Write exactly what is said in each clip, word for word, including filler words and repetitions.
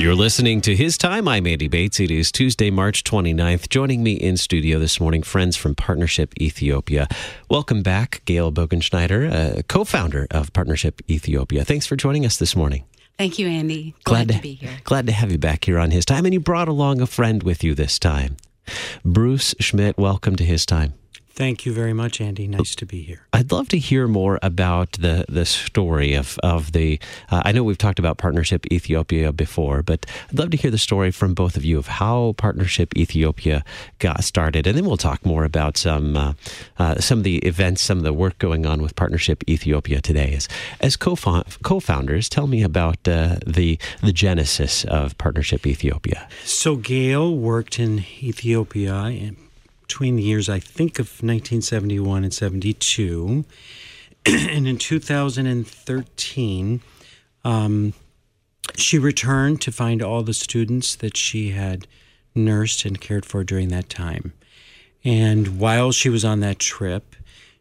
You're listening to His Time. I'm Andy Bates. It is Tuesday, March twenty-ninth. Joining me in studio this morning, friends from Partnership Ethiopia. Welcome back, Gail Bogenschneider, uh, co-founder of Partnership Ethiopia. Thanks for joining us this morning. Thank you, Andy. Glad, glad to, to be here. Glad to have you back here on His Time. And you brought along a friend with you this time. Bruce Schmidt, welcome to His Time. Thank you very much, Andy. Nice to be here. I'd love to hear more about the, the story of, of the, uh, I know we've talked about Partnership Ethiopia before, but I'd love to hear the story from both of you of how Partnership Ethiopia got started. And then we'll talk more about some uh, uh, some of the events, some of the work going on with Partnership Ethiopia today. As, as co-found, co-founders, tell me about uh, the, the genesis of Partnership Ethiopia. So Gail worked in Ethiopia in between the years, I think, of nineteen seventy-one and seventy-two. And in two thousand thirteen, um, she returned to find all the students that she had nursed and cared for during that time. And while she was on that trip,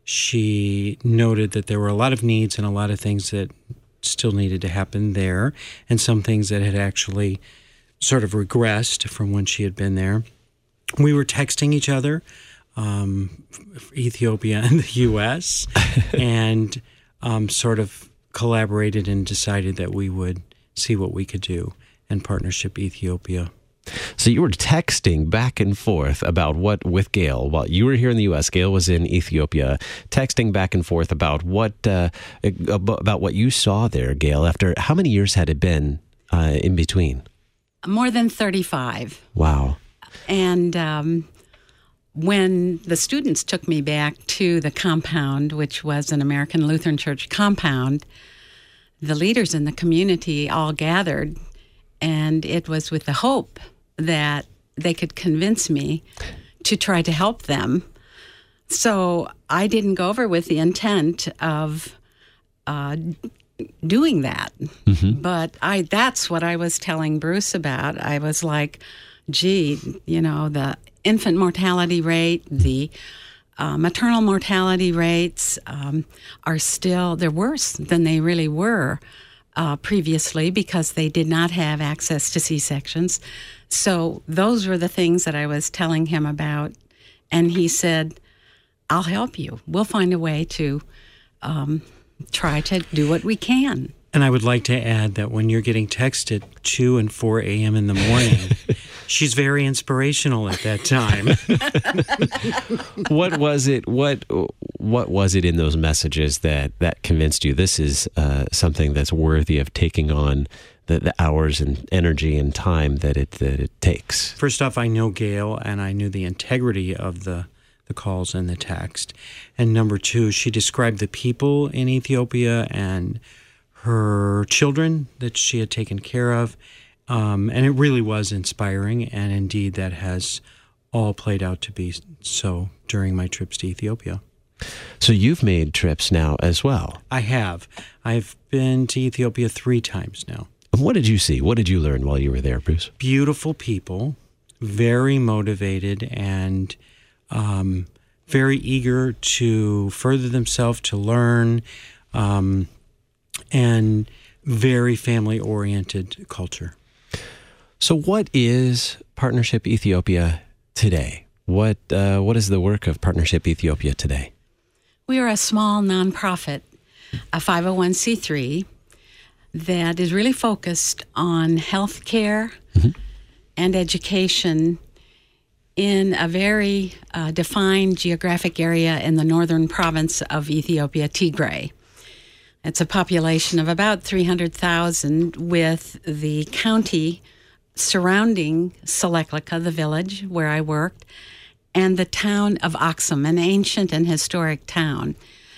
she noted that there were a lot of needs and a lot of things that still needed to happen there, and some things that had actually sort of regressed from when she had been there. We were texting each other, um, Ethiopia and the U S, and um, sort of collaborated and decided that we would see what we could do in Partnership Ethiopia. So you were texting back and forth about what with Gail while you were here in the U S. Gail was in Ethiopia, texting back and forth about what uh, about what you saw there, Gail. After how many years had it been uh, in between? More than thirty-five. Wow. And um, when the students took me back to the compound, which was an American Lutheran Church compound, the leaders in the community all gathered, and it was with the hope that they could convince me to try to help them. So I didn't go over with the intent of uh, doing that. Mm-hmm. But I that's what I was telling Bruce about. I was like, gee, you know, the infant mortality rate, the uh, maternal mortality rates um, are still, they're worse than they really were uh, previously because they did not have access to C-sections. So those were the things that I was telling him about. And he said, I'll help you. We'll find a way to um, try to do what we can. And I would like to add that when you're getting texted two and four a.m. in the morning, she's very inspirational at that time. What was it? What what was it in those messages that, that convinced you this is uh, something that's worthy of taking on the, the hours and energy and time that it that it takes? First off, I know Gail, and I knew the integrity of the the calls and the text. And number two, she described the people in Ethiopia and her children that she had taken care of, um, and it really was inspiring, and indeed that has all played out to be so during my trips to Ethiopia. So you've made trips now as well. I have. I've been to Ethiopia three times now. And what did you see? What did you learn while you were there, Bruce? Beautiful people, very motivated, and um, very eager to further themselves, to learn, um, and very family-oriented culture. So what is Partnership Ethiopia today? What uh, what is the work of Partnership Ethiopia today? We are a small nonprofit, a five oh one c three, that is really focused on health care mm-hmm. and education in a very uh, defined geographic area in the northern province of Ethiopia, Tigray. It's a population of about three hundred thousand, with the county surrounding Seleklika, the village where I worked, and the town of Aksum, an ancient and historic town.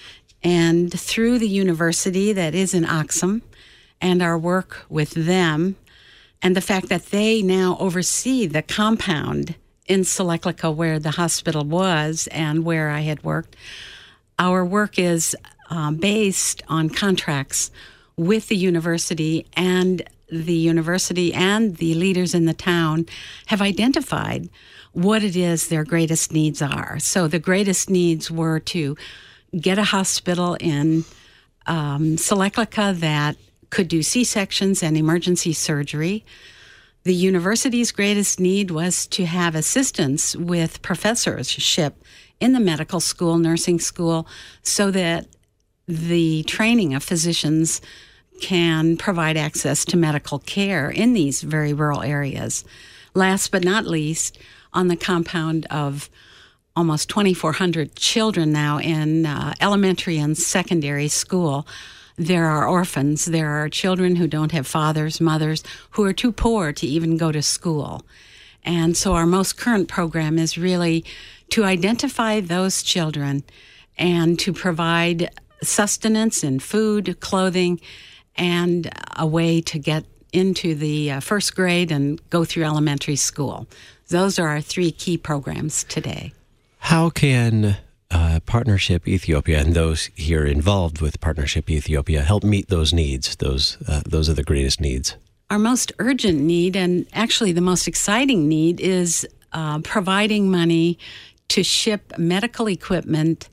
And through the university that is in Aksum and our work with them, and the fact that they now oversee the compound in Seleklika where the hospital was and where I had worked, our work is Um, based on contracts with the university, and the university and the leaders in the town have identified what it is their greatest needs are. So the greatest needs were to get a hospital in um, Seleklika that could do C-sections and emergency surgery, The university's greatest need was to have assistance with professorship in the medical school, nursing school, so that the training of physicians can provide access to medical care in these very rural areas. Last but not least, on the compound of almost twenty-four hundred children now in uh, elementary and secondary school, there are orphans. There are children who don't have fathers, mothers, who are too poor to even go to school. And so our most current program is really to identify those children and to provide sustenance and food, clothing, and a way to get into the uh, first grade and go through elementary school. Those are our three key programs today. How can uh, Partnership Ethiopia and those here involved with Partnership Ethiopia help meet those needs? Those uh, those are the greatest needs. Our most urgent need, and actually the most exciting need, is uh, providing money to ship medical equipment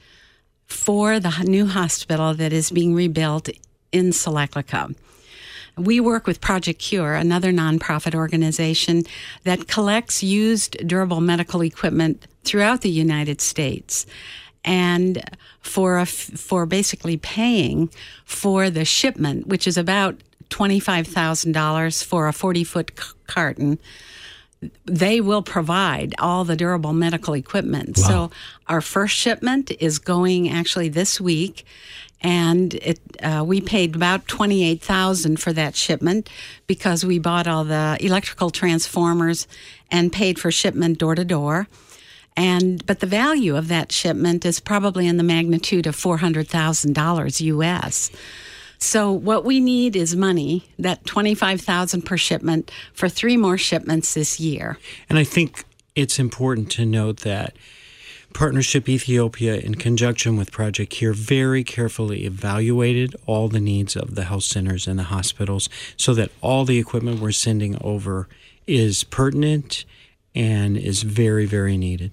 for the new hospital that is being rebuilt in Salaklica. We work with Project Cure, another nonprofit organization that collects used durable medical equipment throughout the United States. And for a, for basically paying for the shipment, which is about twenty-five thousand dollars for a forty-foot carton, they will provide all the durable medical equipment. Wow. So our first shipment is going actually this week, and it uh, we paid about twenty-eight thousand dollars for that shipment because we bought all the electrical transformers and paid for shipment door to door. And but the value of that shipment is probably in the magnitude of four hundred thousand dollars U S. So what we need is money, that twenty-five thousand dollars per shipment, for three more shipments this year. And I think it's important to note that Partnership Ethiopia, in conjunction with Project Cure, very carefully evaluated all the needs of the health centers and the hospitals so that all the equipment we're sending over is pertinent and is very, very needed.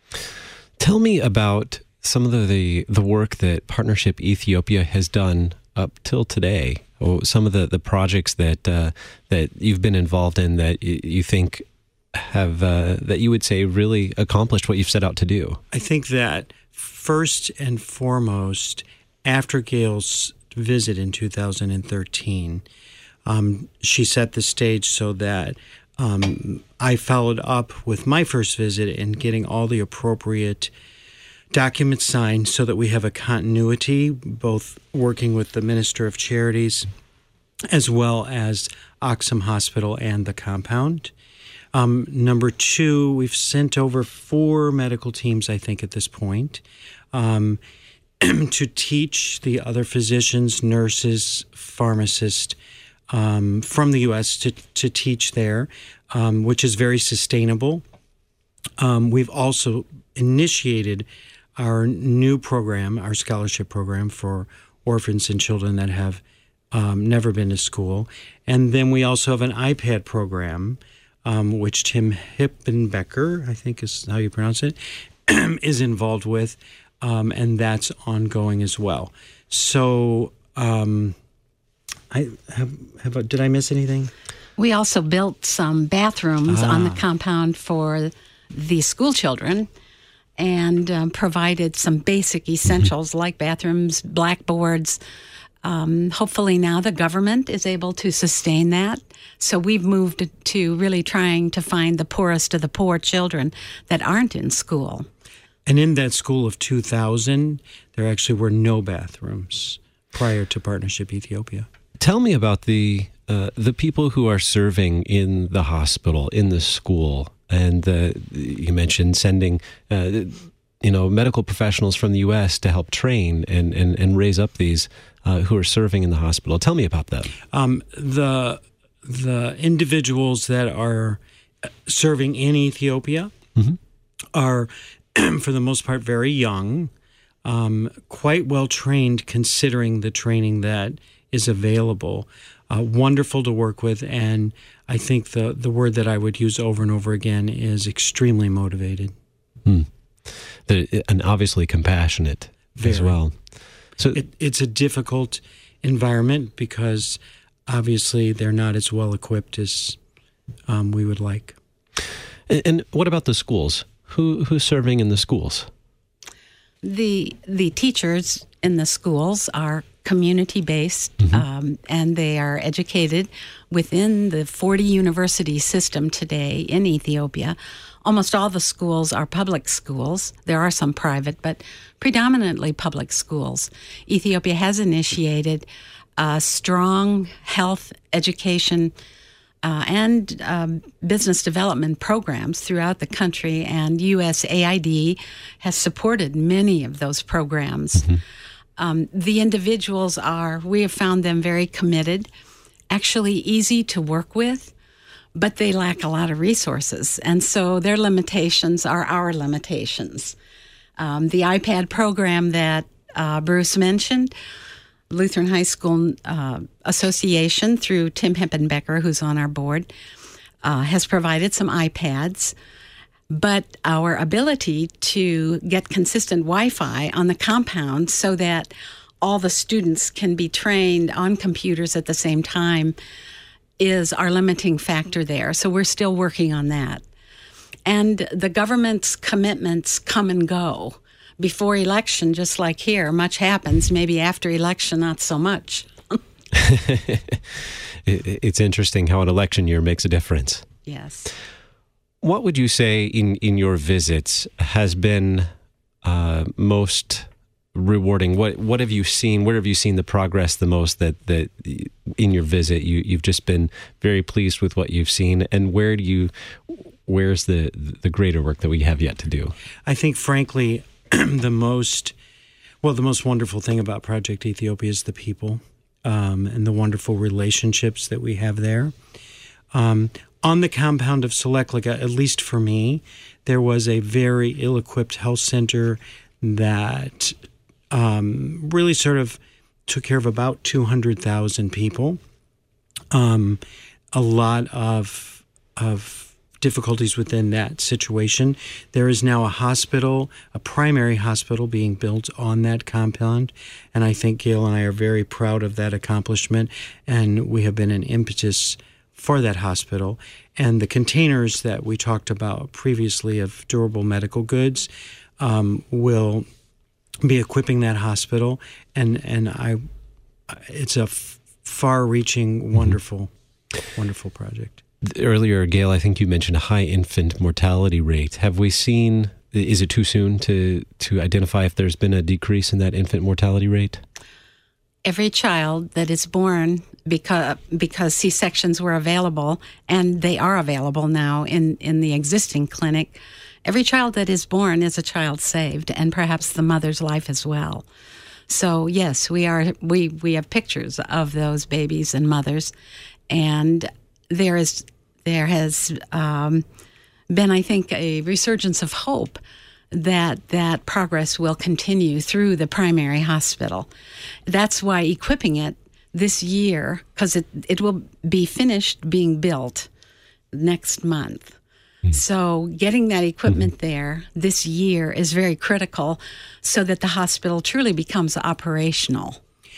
Tell me about some of the, the, the work that Partnership Ethiopia has done up till today, or some of the, the projects that uh, that you've been involved in that y- you think have, uh, that you would say really accomplished what you've set out to do? I think that first and foremost, after Gail's visit in two thousand thirteen, um, she set the stage so that um, I followed up with my first visit in getting all the appropriate documents signed so that we have a continuity, both working with the Minister of Charities as well as Oxum Hospital and the compound. Um, number two, we've sent over four medical teams, I think, at this point, um, to teach the other physicians, nurses, pharmacists um, from the U S to, to teach there, um, which is very sustainable. Um, we've also initiated our new program, our scholarship program for orphans and children that have um, never been to school. And then we also have an iPad program, um, which Tim Hippenbecker, I think is how you pronounce it, is involved with, um, and that's ongoing as well. So um, I have, have did I miss anything? We also built some bathrooms Ah. on the compound for the school children, and um, provided some basic essentials like bathrooms, blackboards. Um, hopefully now the government is able to sustain that. So we've moved to really trying to find the poorest of the poor children that aren't in school. And in that school of two thousand, there actually were no bathrooms prior to Partnership Ethiopia. Tell me about the uh, the people who are serving in the hospital, in the school. And uh, you mentioned sending, uh, you know, medical professionals from the U S to help train and, and, and raise up these uh, who are serving in the hospital. Tell me about that. Um, the the individuals that are serving in Ethiopia mm-hmm. are, for the most part, very young, um, quite well trained considering the training that is available. Uh, wonderful to work with, and I think the, the word that I would use over and over again is extremely motivated. Hmm. The, and obviously compassionate Very. as well. So it, it's a difficult environment because obviously they're not as well equipped as um, we would like. And, and what about the schools? Who who's serving in the schools? The the teachers in the schools are community-based, Mm-hmm. um, and they are educated within the forty university system today in Ethiopia. Almost all the schools are public schools. There are some private, but predominantly public schools. Ethiopia has initiated uh, strong health education uh, and um, business development programs throughout the country, and U S A I D has supported many of those programs. Mm-hmm. Um, the individuals are, we have found them very committed, actually easy to work with, but they lack a lot of resources. And so their limitations are our limitations. Um, the iPad program that uh, Bruce mentioned, Lutheran High School uh, Association through Tim Hippenbecker, who's on our board, uh, has provided some iPads. But our ability to get consistent Wi-Fi on the compound so that all the students can be trained on computers at the same time is our limiting factor there. So we're still working on that. And the government's commitments come and go. Before election, just like here, much happens. Maybe after election, not so much. It's interesting how an election year makes a difference. Yes. What would you say in, in your visits has been uh, most rewarding? What what have you seen? Where have you seen the progress the most that, that in your visit you, you've just been very pleased with what you've seen? And where do you where's the, the greater work that we have yet to do? I think, frankly, the most, well, the most wonderful thing about Project Ethiopia is the people um, and the wonderful relationships that we have there. Um, on the compound of Selekliga, at least for me, there was a very ill-equipped health center that um, really sort of took care of about two hundred thousand people. Um, a lot of of difficulties within that situation. There is now a hospital, a primary hospital being built on that compound, and I think Gail and I are very proud of that accomplishment, and we have been an impetus for that hospital. And the containers that we talked about previously of durable medical goods um, will be equipping that hospital, and, and I, it's a f- far-reaching, wonderful, mm-hmm. wonderful project. Earlier, Gail, I think you mentioned a high infant mortality rate. Have we seen, is it too soon to, to identify if there's been a decrease in that infant mortality rate? Every child that is born because because C-sections were available, and they are available now in, in the existing clinic, every child that is born is a child saved, and perhaps the mother's life as well. So yes, we are we, we have pictures of those babies and mothers, and there is there has um, been, I think, a resurgence of hope that that progress will continue through the primary hospital. That's why equipping it this year, because it, it will be finished being built next month. Mm. So getting that equipment mm-hmm. there this year is very critical so that the hospital truly becomes operational.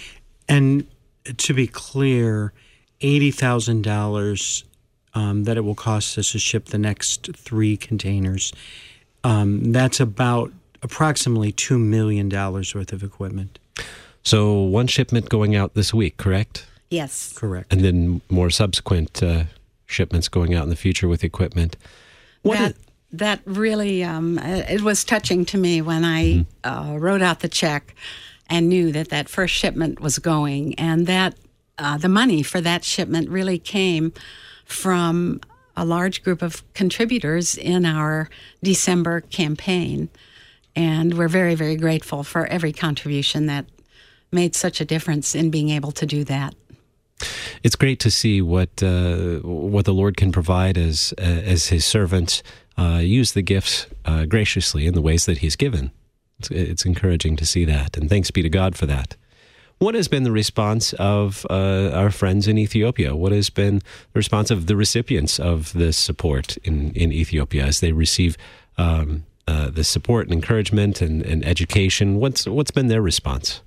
And to be clear, eighty thousand dollars um, that it will cost us to ship the next three containers. Um, that's about approximately two million dollars worth of equipment. So one shipment going out this week, correct? Yes. Correct. And then more subsequent uh, shipments going out in the future with equipment. What that, is- that really, um, it was touching to me when I mm-hmm. uh, wrote out the check and knew that that first shipment was going. And that uh, the money for that shipment really came from a large group of contributors in our December campaign. And we're very, very grateful for every contribution that made such a difference in being able to do that. It's great to see what uh, what the Lord can provide as uh, as His servants uh, use the gifts uh, graciously in the ways that He's given. It's, it's encouraging to see that, and thanks be to God for that. What has been the response of uh, our friends in Ethiopia? What has been the response of the recipients of this support in, in Ethiopia as they receive um, uh, the support and encouragement and, and education? What's what's been their response?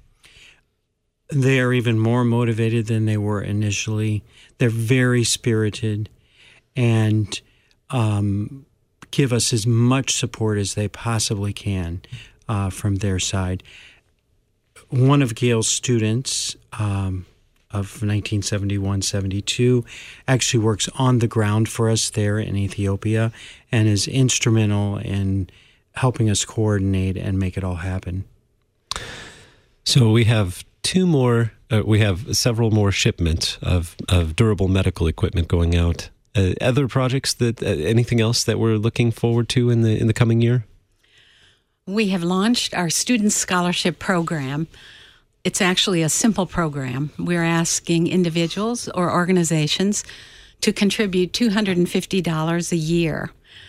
They are even more motivated than they were initially. They're very spirited, and um, give us as much support as they possibly can uh, from their side. One of Gail's students um, of nineteen seventy-one seventy-two actually works on the ground for us there in Ethiopia and is instrumental in helping us coordinate and make it all happen. So we have two more, uh, we have several more shipments of, of durable medical equipment going out. Uh, other projects that, uh, anything else that we're looking forward to in the in the coming year? We have launched our Student Scholarship Program. It's actually a simple program. We're asking individuals or organizations to contribute two hundred fifty dollars a year.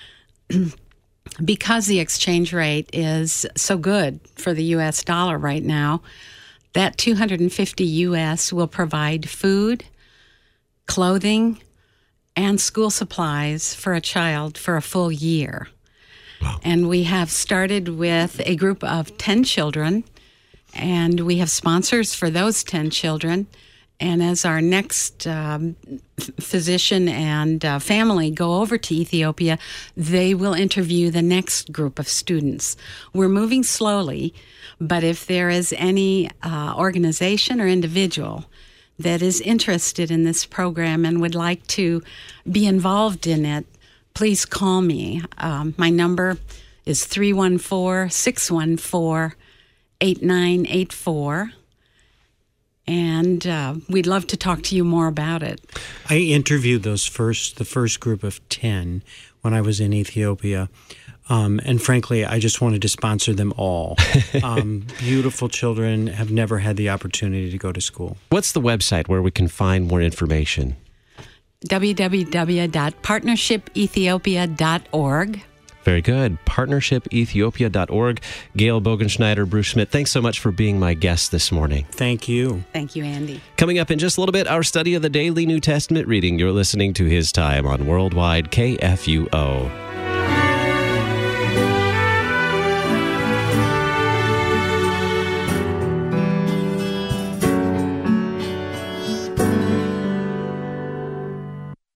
Because the exchange rate is so good for the U S dollar right now, that two hundred fifty U S will provide food, clothing, and school supplies for a child for a full year. Wow. And we have started with a group of ten children, and we have sponsors for those ten children. And as our next um, physician and uh, family go over to Ethiopia, they will interview the next group of students. We're moving slowly, but if there is any uh, organization or individual that is interested in this program and would like to be involved in it, please call me. Um, my number is three one four, six one four, eight nine eight four. And uh, we'd love to talk to you more about it. I interviewed those first, the first group of ten when I was in Ethiopia. Um, and frankly, I just wanted to sponsor them all. Um, beautiful children, have never had the opportunity to go to school. What's the website where we can find more information? w w w dot partnership ethiopia dot org. Very good. partnership ethiopia dot org. Gail Bogenschneider, Bruce Schmidt, thanks so much for being my guest this morning. Thank you. Thank you, Andy. Coming up in just a little bit, our study of the daily New Testament reading. You're listening to His Time on Worldwide K F U O.